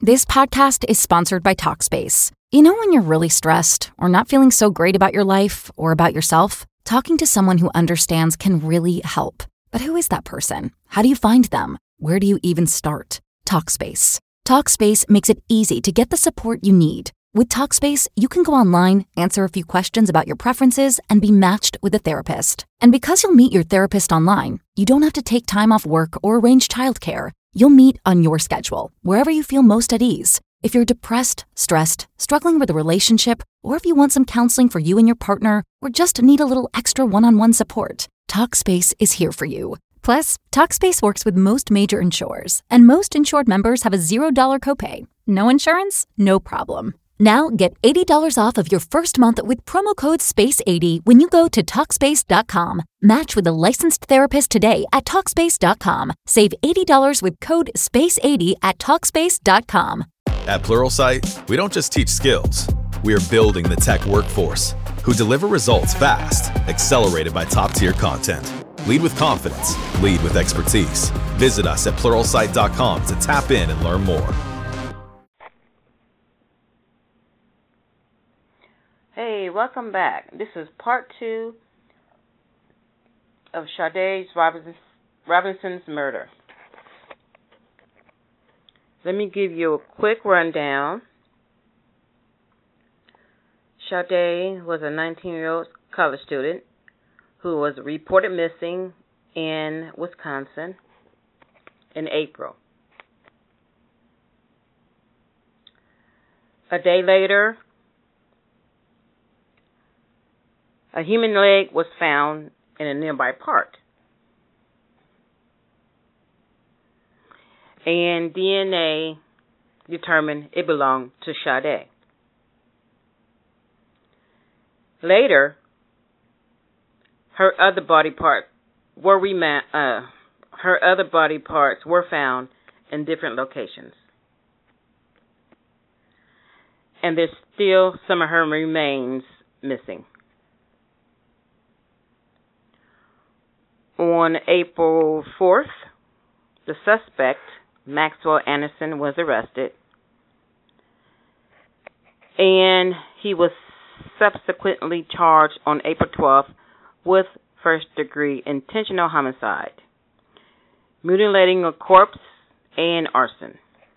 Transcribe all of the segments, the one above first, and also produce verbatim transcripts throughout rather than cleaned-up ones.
This podcast is sponsored by Talkspace. You know when you're really stressed or not feeling so great about your life or about yourself? Talking to someone who understands can really help. But who is that person? How do you find them? Where do you even start? Talkspace. Talkspace makes it easy to get the support you need. With Talkspace, you can go online, answer a few questions about your preferences, and be matched with a therapist. And because you'll meet your therapist online, you don't have to take time off work or arrange childcare. You'll meet on your schedule, wherever you feel most at ease. If you're depressed, stressed, struggling with a relationship, or if you want some counseling for you and your partner, or just need a little extra one-on-one support, Talkspace is here for you. Plus, Talkspace works with most major insurers, and most insured members have a zero dollar copay. No insurance? No problem. Now get eighty dollars off of your first month with promo code space eighty when you go to Talkspace dot com. Match with a licensed therapist today at Talkspace dot com. Save eighty dollars with code space eighty at Talkspace dot com. At Pluralsight, we don't just teach skills. We are building the tech workforce who deliver results fast, accelerated by top-tier content. Lead with confidence. Lead with expertise. Visit us at Pluralsight dot com to tap in and learn more. Hey, welcome back. This is part two of Sade Robinson's murder. Let me give you a quick rundown. Sade was a nineteen-year-old college student who was reported missing in Wisconsin in April. A day later, a human leg was found in a nearby park. And D N A determined it belonged to Sade. Later, her other body parts were rema- uh, her other body parts were found in different locations. And there's still some of her remains missing. On April fourth, the suspect, Maxwell Anderson, was arrested, and he was subsequently charged on April twelfth with first-degree intentional homicide, mutilating a corpse, and arson.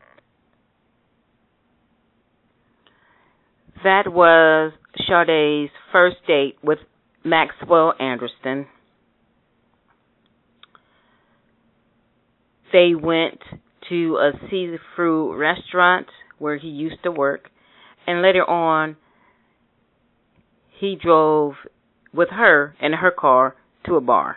That was Sade's first date with Maxwell Anderson. They went to a seafood restaurant where he used to work, and later on, he drove with her in her car to a bar.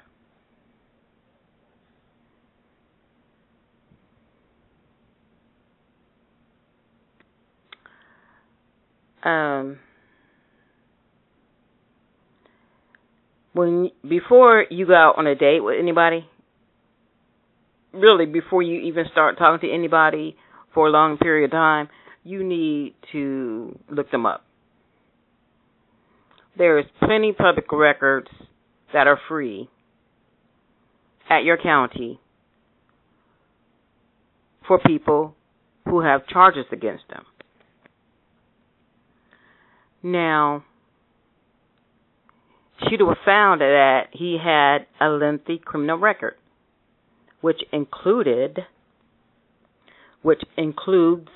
Um, when before you go out on a date with anybody, really, before you even start talking to anybody for a long period of time, you need to look them up. There is plenty of public records that are free at your county for people who have charges against them. Now, she'd have found that he had a lengthy criminal record, which included, which includes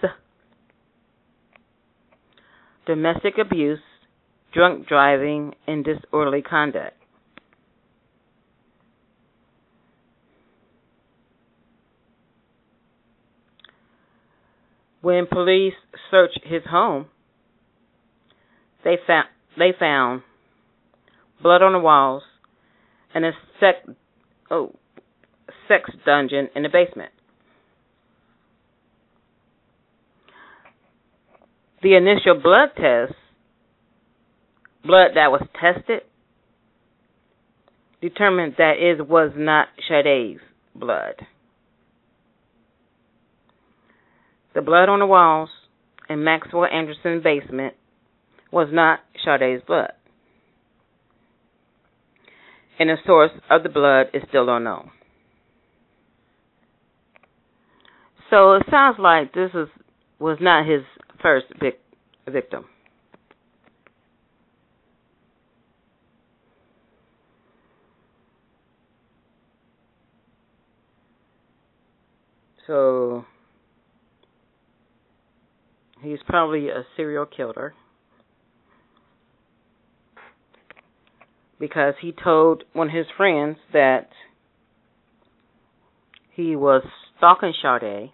domestic abuse, drunk driving, and disorderly conduct. When police searched his home, they found they found blood on the walls and a sex oh sex dungeon in the basement. The initial blood test, blood that was tested, determined that it was not Sade's blood. The blood on the walls in Maxwell Anderson's basement was not Sade's blood. And the source of the blood is still unknown. So it sounds like this is was not his first vic- victim. So he's probably a serial killer because he told one of his friends that he was stalking Sade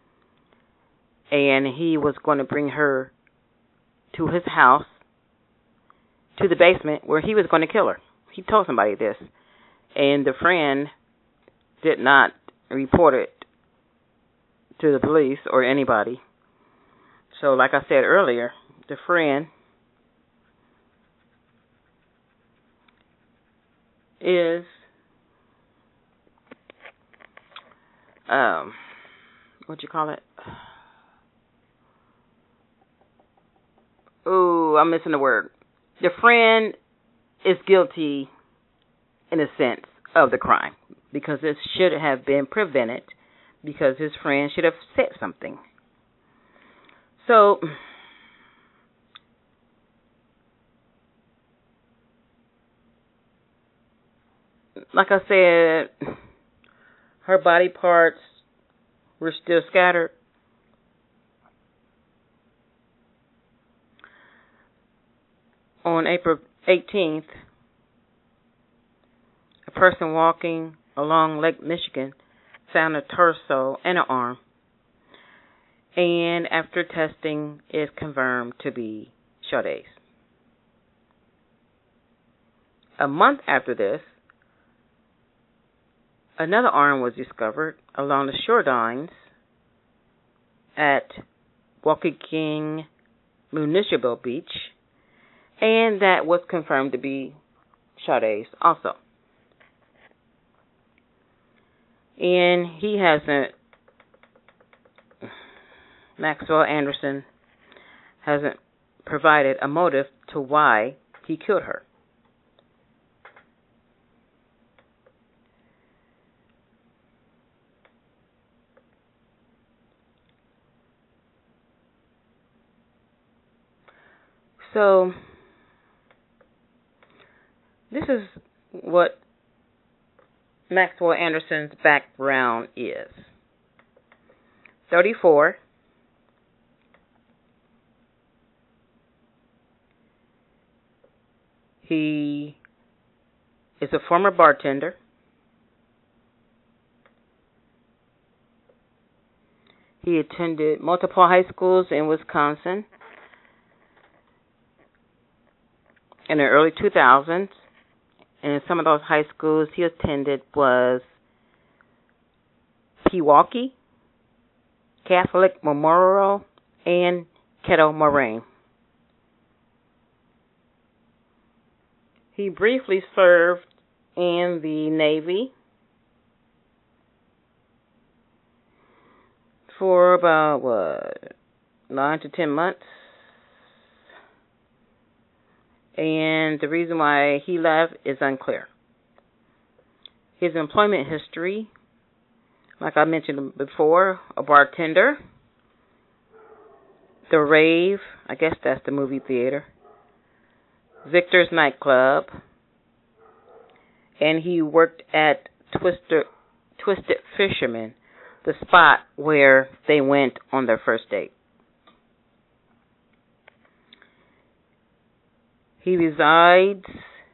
and he was going to bring her to his house, to the basement, where he was going to kill her. He told somebody this, and the friend did not report it to the police or anybody. So, like I said earlier, the friend is um, what you call it? Oh, I'm missing the word. The friend is guilty in a sense of the crime because this should have been prevented because his friend should have said something. So, like I said, her body parts were still scattered. On April eighteenth, a person walking along Lake Michigan found a torso and an arm, and after testing, is confirmed to be Sade's. A month after this, another arm was discovered along the shorelines at Waukegan Municipal Beach, and that was confirmed to be Sade's also. And he hasn't, Maxwell Anderson hasn't provided a motive to why he killed her. So, this is what Maxwell Anderson's background is. thirty-four. He is a former bartender. He attended multiple high schools in Wisconsin in the early two thousands. And some of those high schools he attended was Pewaukee, Catholic Memorial, and Kettle Moraine. He briefly served in the Navy for about, what, nine to ten months. And the reason why he left is unclear. His employment history, like I mentioned before, a bartender, the Rave, I guess that's the movie theater, Victor's nightclub, and he worked at Twister, Twisted Fisherman, the spot where they went on their first date. He resides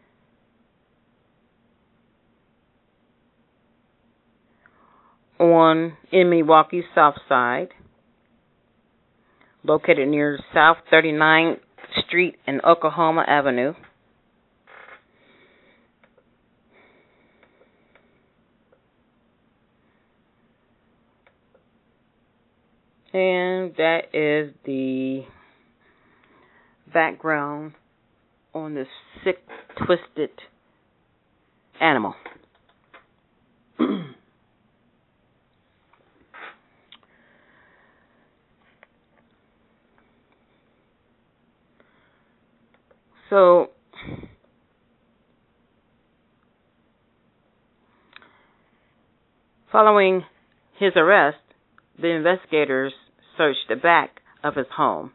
on in Milwaukee's South Side, located near South thirty-ninth Street and Oklahoma Avenue. And that is the background on this sick, twisted animal. So, following his arrest, the investigators searched the back of his home.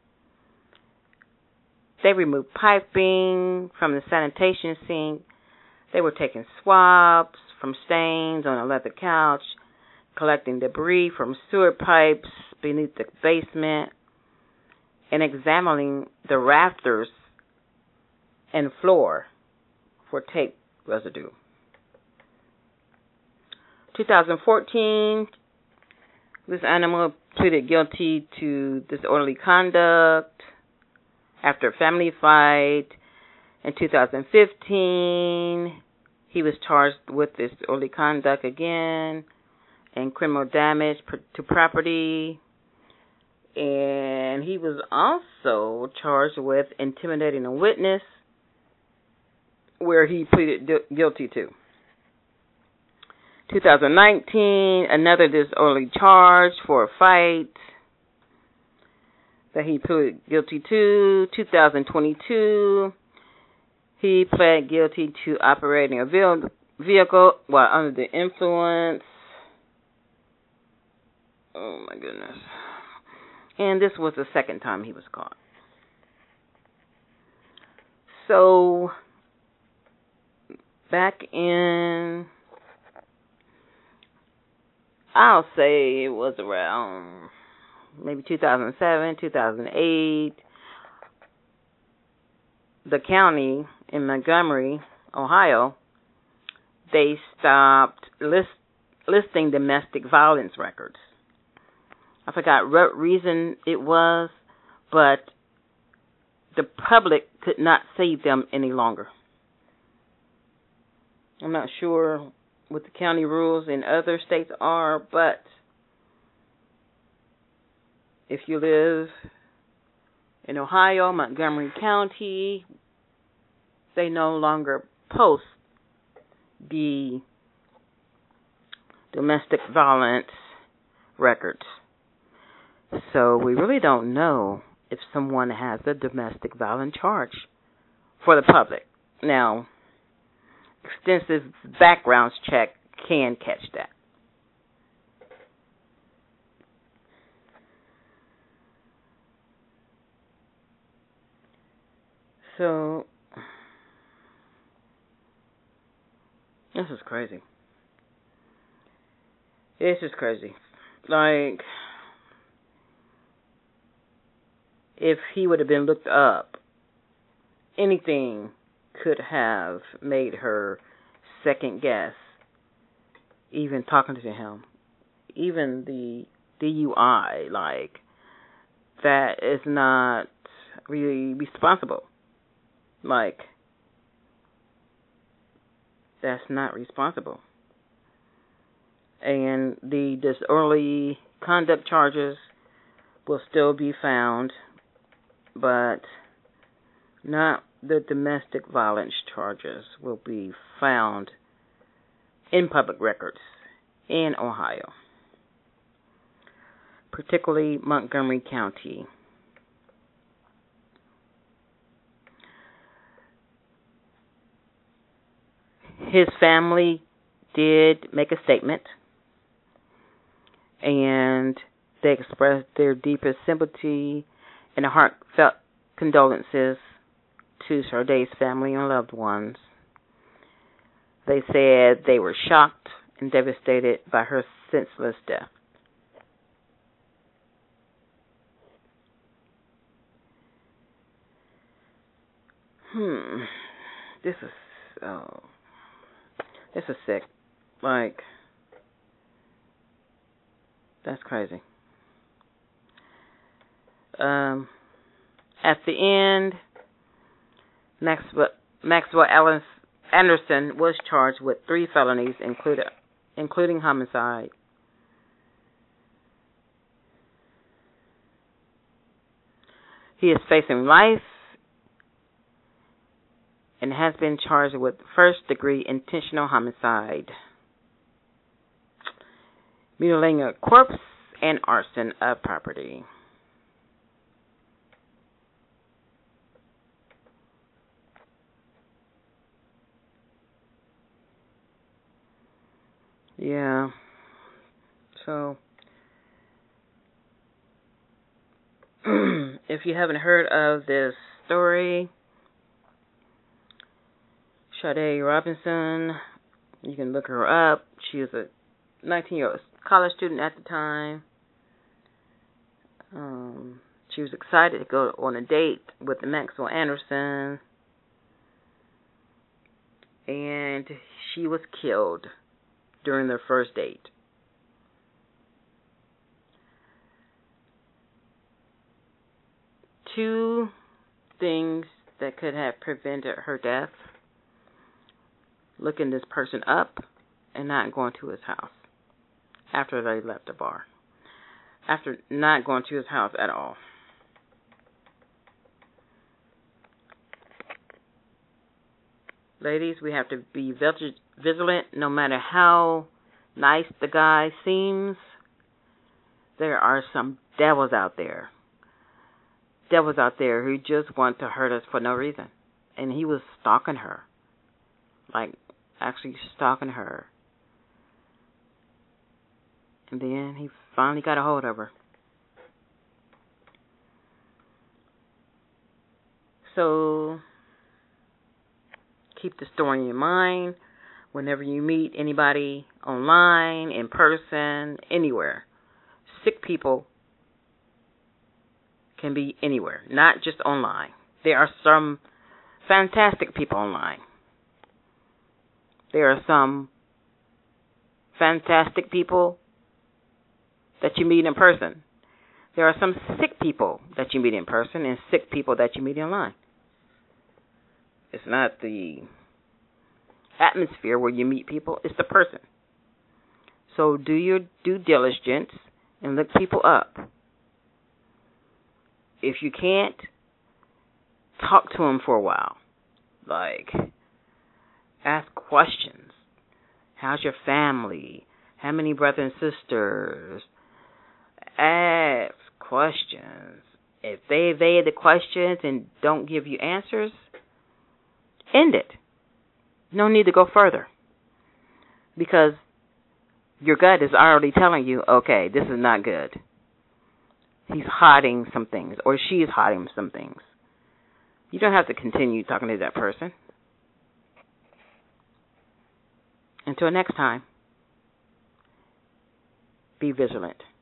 They removed piping from the sanitation sink. They were taking swabs from stains on a leather couch, collecting debris from sewer pipes beneath the basement, and examining the rafters and floor for tape residue. twenty fourteen, this animal pleaded guilty to disorderly conduct after a family fight. In two thousand fifteen, he was charged with disorderly conduct again and criminal damage to property. And he was also charged with intimidating a witness, where he pleaded guilty to. twenty nineteen, another disorderly charge for a fight that he pleaded guilty to. twenty twenty-two, he pled guilty to operating a vehicle while under the influence. Oh my goodness. And this was the second time he was caught. So, back in, I'll say it was around maybe two thousand seven, two thousand eight, the county in Montgomery, Ohio, they stopped list, listing domestic violence records. I forgot what reason it was, but the public could not save them any longer. I'm not sure what the county rules in other states are, but if you live in Ohio, Montgomery County, they no longer post the domestic violence records. So we really don't know if someone has a domestic violence charge for the public. Now, extensive background check can catch that. So, this is crazy. This is crazy. Like, if he would have been looked up, anything could have made her second guess even talking to him. Even the D U I, like, that is not really responsible. Like, that's not responsible. And the disorderly conduct charges will still be found, but not the domestic violence charges will be found in public records in Ohio, particularly Montgomery County. His family did make a statement, and they expressed their deepest sympathy and heartfelt condolences to Shardae's family and loved ones. They said they were shocked and devastated by her senseless death. Hmm. This is oh, this is sick. Like, that's crazy. Um, at the end, Maxwell, Maxwell Anderson was charged with three felonies, including including homicide. He is facing life and has been charged with first-degree intentional homicide, mutilating a corpse, and arson of property. Yeah. So, if you haven't heard of this story, Sade Robinson, you can look her up. She was a nineteen-year-old college student at the time. Um, she was excited to go on a date with Maxwell Anderson, and she was killed during their first date. Two things that could have prevented her death: looking this person up and not going to his house after they left the bar. After not going to his house at all. Ladies, we have to be vigilant no matter how nice the guy seems. There are some devils out there. Devils out there who just want to hurt us for no reason. And he was stalking her. Like, actually stalking her. And then he finally got a hold of her. So, keep the story in mind whenever you meet anybody online, in person, anywhere. Sick people can be anywhere, not just online. There are some fantastic people online. There are some fantastic people that you meet in person. There are some sick people that you meet in person and sick people that you meet online. It's not the atmosphere where you meet people, it's the person. So do your due diligence and look people up. If you can't, talk to them for a while. Like, ask questions. How's your family? How many brothers and sisters? Ask questions. If they evade the questions and don't give you answers, end it. No need to go further. Because your gut is already telling you, okay, this is not good. He's hiding some things, or she's hiding some things. You don't have to continue talking to that person. Until next time, be vigilant.